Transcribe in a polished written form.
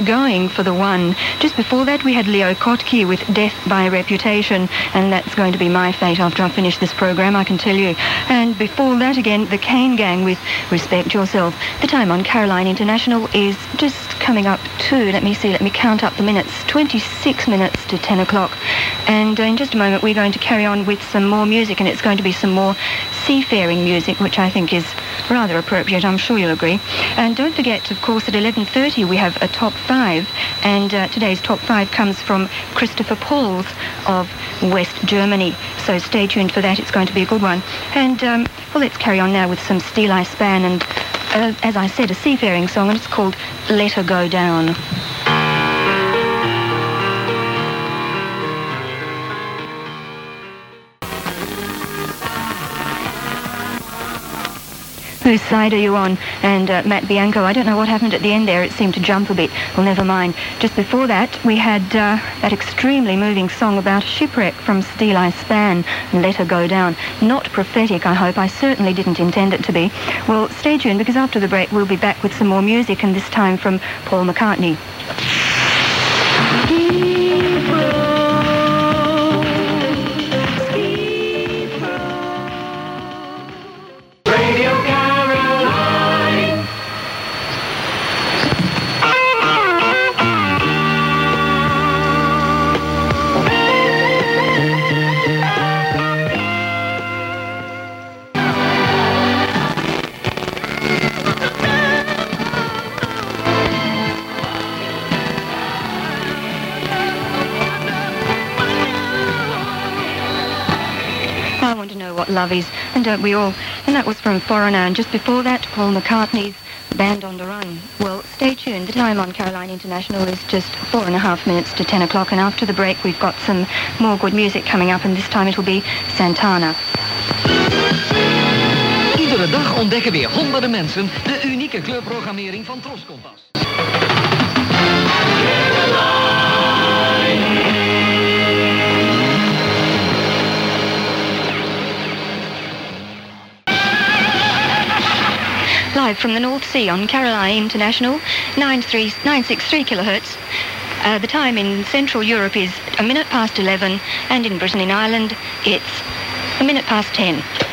going for the one. Just before that, we had Leo Kottke with Death by Reputation, and that's going to be my fate after I finish this program, I can tell you. And before that, again, the Kane Gang with Respect Yourself. The time on Caroline International is just coming up to, let me count up the minutes, 26 minutes to 10 o'clock. And in just a moment, we're going to carry on with some more music, and it's going to be some more seafaring music, which I think is rather appropriate, I'm sure you'll agree. And don't forget, of course, at 11:30 we have a top 5, and today's top 5 comes from Christopher Pauls of West Germany. So stay tuned for that, it's going to be a good one. And, well, let's carry on now with some Steel Eye Span, and as I said, a seafaring song, and it's called Let Her Go Down. Whose side are you on? And Matt Bianco, I don't know what happened at the end there. It seemed to jump a bit. Well, never mind. Just before that, we had that extremely moving song about shipwreck from Steel Eye Span, Let Her Go Down. Not prophetic, I hope. I certainly didn't intend it to be. Well, stay tuned, because after the break, we'll be back with some more music, and this time from Paul McCartney. Love is, and don't we all? And that was from Foreigner, and just before that, Paul McCartney's Band on the Run. Well, stay tuned. The time on Caroline International is just 4.5 minutes to 10 o'clock, and after the break we've got some more good music coming up, and this time it'll be Santana. Iedere dag ontdekken weer honderden mensen de unieke kleurprogrammering van Tros Kompas. Live from the North Sea on Caroline International, 963 kilohertz. The time in Central Europe is 11 minutes, and in Britain and Ireland it's 10 minutes.